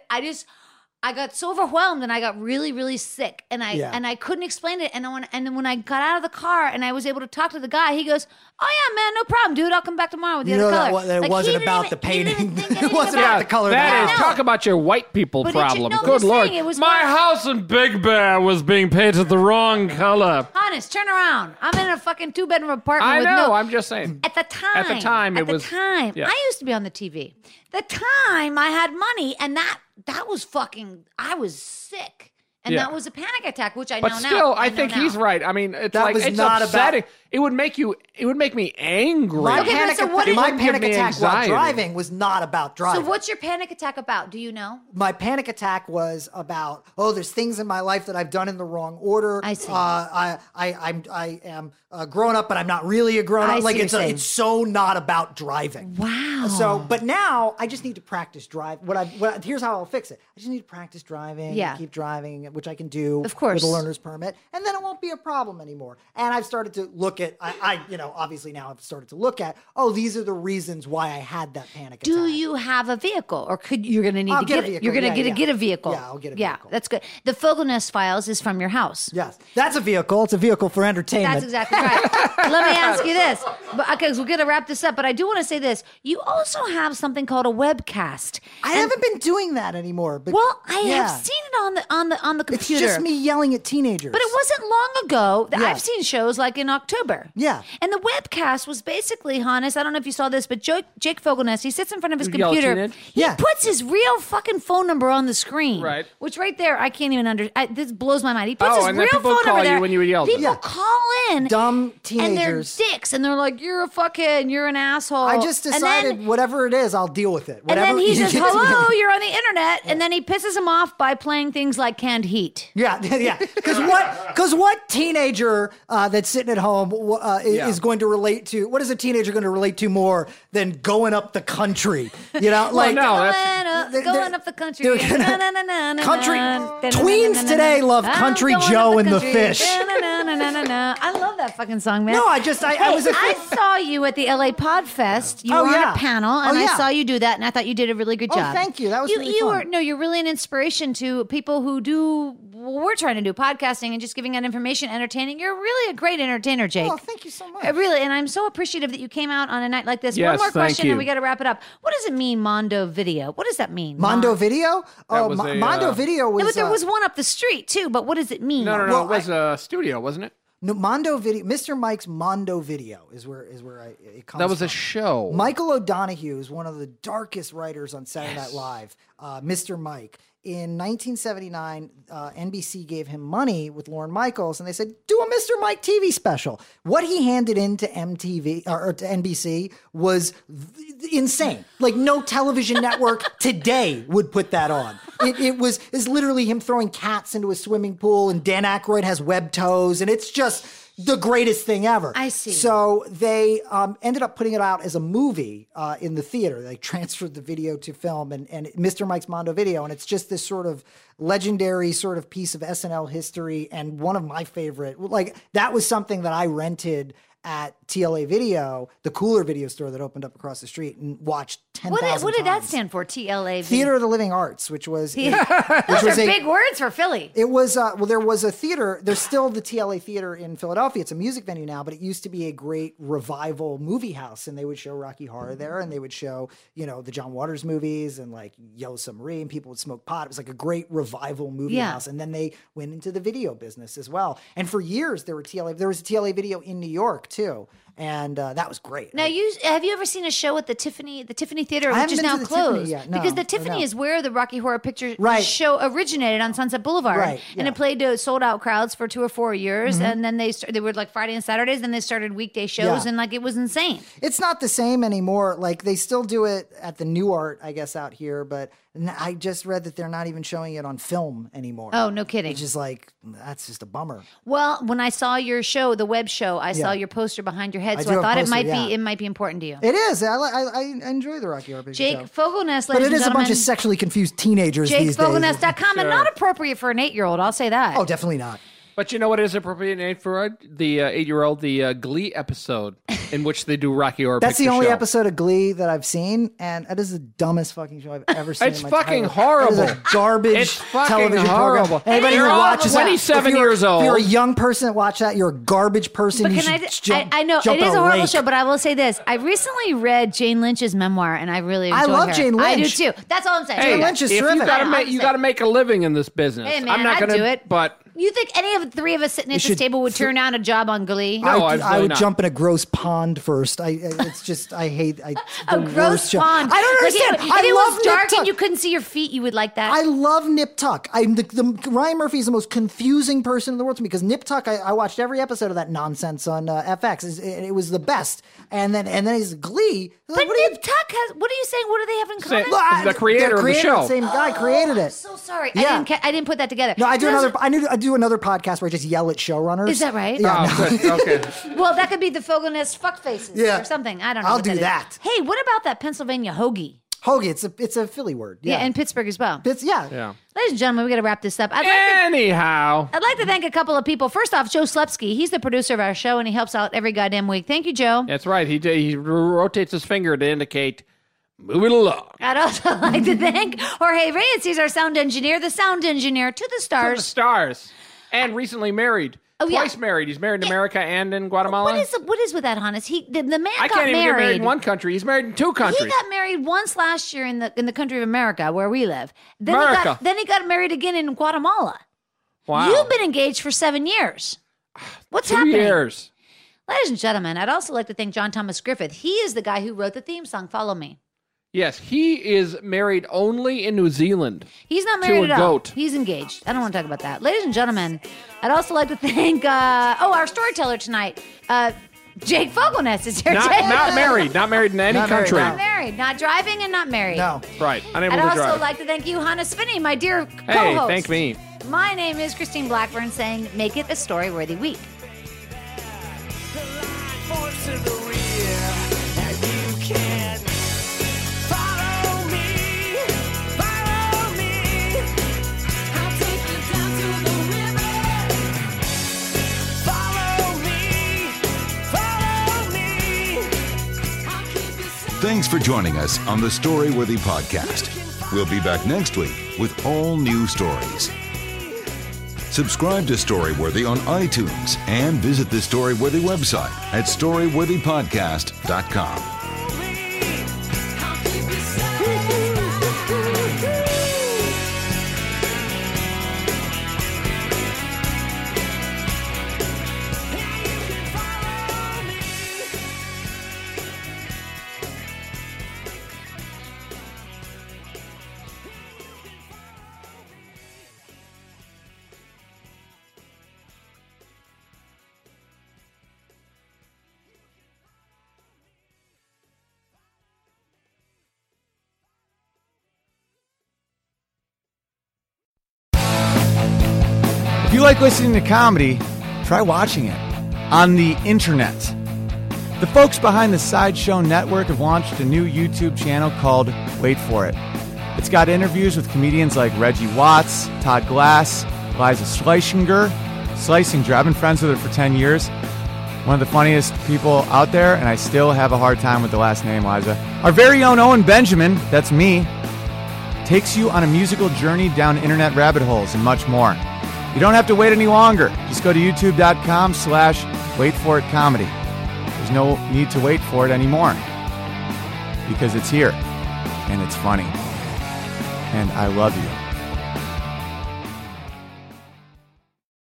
I got so overwhelmed and I got really, really sick and I couldn't explain it. And then when I got out of the car and I was able to talk to the guy, he goes, "Oh yeah, man, no problem, dude. I'll come back tomorrow with the other color." That Like, wasn't he about didn't the even- he painting. didn't think It anything wasn't about about the color of the That is, house. talk about your white people But it ju- problem. no, I'm Good just Lord. saying, it was My more- house in Big Bear was being painted the wrong color. Honest, turn around. I'm in a fucking 2-bedroom apartment I with know. no. I'm just saying. At the time, it was. Yeah. I used to be on the TV. The time I had money, and that was fucking. I was sick, and Yeah. that was a panic attack, which I But know still, now. I know think now. he's right. I mean, it's That like was it's not upsetting. It would make me angry. My Okay, but panic, so what is- my It would panic give me attack while anxiety. driving was not about driving. So what's your panic attack about? Do you know? My panic attack was about, there's things in my life that I've done in the wrong order. I see. I am a grown up, but I'm not really a grown I up. Like see what you're saying. it's so not about driving. Wow. So, but now I just need to practice drive. Here's how I'll fix it. I just need to practice driving. Yeah. Keep driving, which I can do. Of course. With a learner's permit, and then it won't be a problem anymore. And I've started to look at. Obviously now I've started to look at. These are the reasons why I had that panic attack. Do you have a vehicle, or you're going to need I'll to get a get it? vehicle. You're going to Yeah, get a vehicle. Yeah, I'll get a Yeah, vehicle. that's good. The Fogelnest Files is from your house. Yes, that's a vehicle. It's a vehicle for entertainment. That's exactly right. Let me ask you this. Because we're going to wrap this up, but I do want to say this. You also have something called a webcast. I haven't been doing that anymore. But Well, I yeah. have seen it on the It's computer. just me yelling at teenagers. But it wasn't long ago that Yeah. I've seen shows like in October. Yeah. And the webcast was basically, Hannes, I don't know if you saw this, but Jake Fogelnest, he sits in front of his You yell at computer. teenage? He Yeah. puts his real fucking phone number on the screen. Right. Which right there, I can't even this blows my mind. He puts his and then real people phone call number you there. when you would yell at them. People Yeah. call in. Dumb And they're teenagers. dicks. And they're like, you're a fuckhead. You're an asshole. I just And decided then- whatever it is, I'll deal with it. and Whatever then he says, you get to hello, do. you're on the internet. And then he pisses him off by playing things like Canned Heat. Yeah, yeah. Because what teenager that's sitting at home is going to relate to? What is a teenager going to relate to more than going up the country? You know, like no, that's- Going up the country. they're gonna- Na-na-na-na-na-na-na. Country- Na-na-na-na-na-na. tweens today love I'm Country going up Joe and the country. Fish. Na-na-na-na-na-na. I love that fucking song, man. No, I was a I saw you at the LA Podfest. You Oh, were yeah. on a panel, and Oh, I yeah. saw you do that, and I thought you did a really good Oh, job. thank you. That was really fun. You're really an inspiration to people who do what we're trying to do, podcasting and just giving out information, entertaining. You're really a great entertainer, Jake. Oh, thank you so much. Really, and I'm so appreciative that you came out on a night like this. Yes, One more thank question, you. and we got to wrap it up. What does it mean, Mondo Video? What does that mean? Mondo Video? Oh, was a, Mondo Video was. No, but there was one up the street too. But what does it mean? No. Well, It was a studio, wasn't it? No, Mondo Video. Mr. Mike's Mondo Video is where it comes. That was a from. show. Michael O'Donoghue is one of the darkest writers on Saturday Night Live. Mr. Mike in 1979, NBC gave him money with Lorne Michaels, and they said, do a Mr. Mike TV special. What he handed in to MTV or to NBC was insane. Like no television network today would put that on. It's literally him throwing cats into a swimming pool, and Dan Aykroyd has web toes, and it's just the greatest thing ever. I see. So they ended up putting it out as a movie in the theater. They transferred the video to film and Mr. Mike's Mondo Video. And it's just this sort of legendary sort of piece of SNL history. And one of my favorite, like that was something that I rented at TLA Video, the Cooler video store that opened up across the street, and watched 10,000 times. What did that stand for, TLA? Theater of the Living Arts, which was... Those are big words for Philly. It was, there was a theater, there's still the TLA Theater in Philadelphia. It's a music venue now, but it used to be a great revival movie house, and they would show Rocky Horror there, and they would show, the John Waters movies, and like Yellow Submarine, people would smoke pot. It was like a great revival movie house, and then they went into the video business as well. And for years, there was a TLA Video in New York, too. And that was great. Now, have you ever seen a show at the Tiffany Theater, I which is haven't now been to the Tiffany closed? yet, no, because the Tiffany is where the Rocky Horror Picture Show originated on Sunset Boulevard, Right, and it played to sold out crowds for 2 or 4 years, and then they were like Friday and Saturdays, then they started weekday shows, and like it was insane. It's not the same anymore. Like they still do it at the New Art, I guess, out here, but I just read that they're not even showing it on film anymore. Oh, no kidding. Which is like, that's just a bummer. Well, when I saw your show, the web show, I saw your poster behind your head, I so do I thought have a poster, it might be important to you. It is. I enjoy the Rocky Horror Picture Jake Show. Fogelnest, But ladies it and is a gentlemen. bunch of sexually confused teenagers these days. JakeFogelnest.com, and not appropriate for an 8-year-old, I'll say that. Oh, definitely not. But you know what is appropriate name for it? The 8-year-old, the Glee episode in which they do Rocky Horror That's Picture the only Show. episode of Glee that I've seen, and it is the dumbest fucking show I've ever seen. It's in my fucking entire life. horrible. It is a garbage It's fucking television horrible. program. Anybody who They're all watches that, 27 if you're- years old. If you're a young person that watch that, you're a garbage person. But You can should I jump, I know jump it in is a horrible lake. show, but I will say this. I recently read Jane Lynch's memoir, and I really enjoyed love her. Jane I do Lynch. too. That's all I'm saying. Hey, Lynch is if terrific. you gotta I'm make you saying- gotta make a living in this business. Hey, man, I'm not I'd gonna do it. But You think any of the three of us sitting at this should table would turn down a job on Glee? No, I absolutely would not. jump in a gross pond first. It's just I hate the A worst gross show. pond. I don't Like, understand. if I it love was dark Nip Tuck. and you couldn't see your feet, you would like that. I love Nip Tuck. The Ryan Murphy is the most confusing person in the world to me because Nip Tuck. I watched every episode of that nonsense on FX. It was the best. And then he's Glee. but Like, what do you- Nip Tuck has. What are you saying? What do they have in Say- common? the creator of the show. The same guy created I'm it. so sorry. Yeah. I didn't put that together. No, I do Those- another. I do another podcast where I just yell at showrunners. Is that right? Yeah. oh, good. Okay. Well, that could be the Fogelnest fuck faces Yeah. or something. I don't know. I'll what do is. that. Hey, what about that Pennsylvania hoagie? Hoagie. It's a Philly word. Yeah, Yeah. and Pittsburgh as well. Yeah. Yeah. Ladies and gentlemen, we got to wrap this up. Anyhow, I'd like to thank a couple of people. First off, Joe Slepsky. He's the producer of our show, and he helps out every goddamn week. Thank you, Joe. that's right. He rotates his finger to indicate move it along. I'd also like to thank Jorge Reyes. He's our sound engineer, the sound engineer to the The stars. stars. And recently married. Oh, yeah. Twice married. He's married in America and in Guatemala. What is with that, Hannes? The man I got can't even get married married. in one country. He's married in 2 countries. He got married once last year in the country of America, where we live. Then America. He got married again in Guatemala. wow. You've been engaged for 7 years. What's 2 happening? years. Ladies and gentlemen, I'd also like to thank John Thomas Griffith. He is the guy who wrote the theme song, Follow Me. Yes, he is married only in New Zealand. He's not To married a at all. goat. He's engaged. I don't want to talk about that. Ladies and gentlemen, I'd also like to thank, our storyteller tonight, Jake Fogelnest is here. Not Jake. married. Not married in any Not married, country. no. Not married. Not driving and not married. No. Right. Unable I'd to also drive. like to thank you, Hannah Spinney, my dear co-host. Hey, thank me. My name is Christine Blackburn, saying make it a story-worthy week. Force in the rear, and you can follow me, follow me. I'll take you down to the river. Follow me, follow me. I'll keep you safe. Thanks for joining us on the Storyworthy Podcast. We'll be back next week with all new stories. Subscribe to Storyworthy on iTunes and visit the Storyworthy website at storyworthypodcast.com. you like listening to comedy, try watching it on the internet. The folks behind the Sideshow Network have launched a new YouTube channel called Wait For It. It's got interviews with comedians like Reggie Watts, Todd Glass, Liza Schlesinger. I've been friends with her for 10 years. One of the funniest people out there, and I still have a hard time with the last name, Liza. Our very own Owen Benjamin, that's me, takes you on a musical journey down internet rabbit holes and much more. You don't have to wait any longer. Just go to youtube.com/waitforitcomedy. There's no need to wait for it anymore because it's here and it's funny. And I love you.